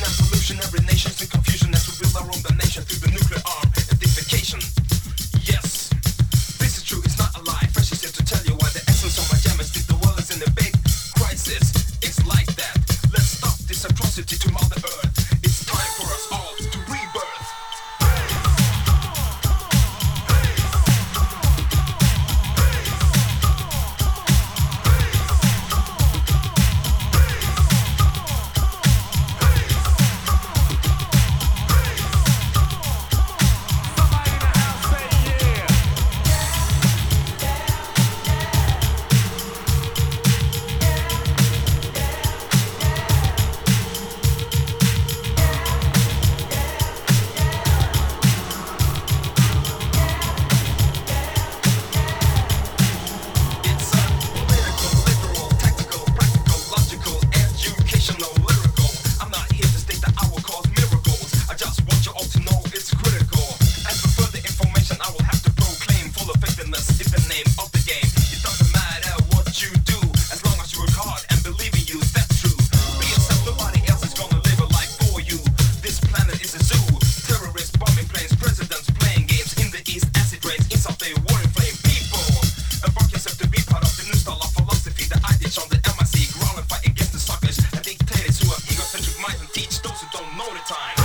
Revolutionary nations in confusion as we build our own damnation through the nuclear arm edification. Yes, this is true, it's not a lie. Fresh is here to tell you why the essence of my jam is that the world is in a big crisis. It's like that. Let's stop this atrocity to Mother Earth. It's time for us all to rebirth. Teach those who don't know the time.